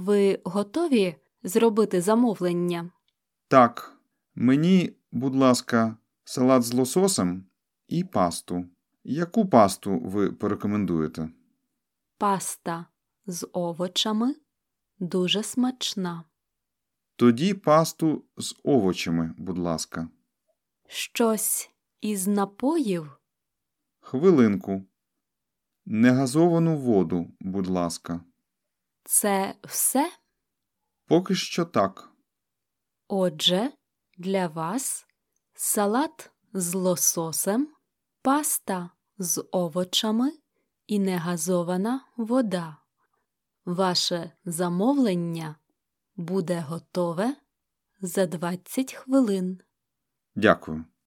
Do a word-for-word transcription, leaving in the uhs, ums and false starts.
Ви готові зробити замовлення? Так, мені, будь ласка, салат з лососем і пасту. Яку пасту ви порекомендуєте? Паста з овочами дуже смачна. Тоді пасту з овочами, будь ласка. Щось із напоїв? Хвилинку. Негазовану воду, будь ласка. Це все? Поки що так. Отже, для вас салат з лососем, паста з овочами і негазована вода. Ваше замовлення буде готове за двадцять хвилин. Дякую.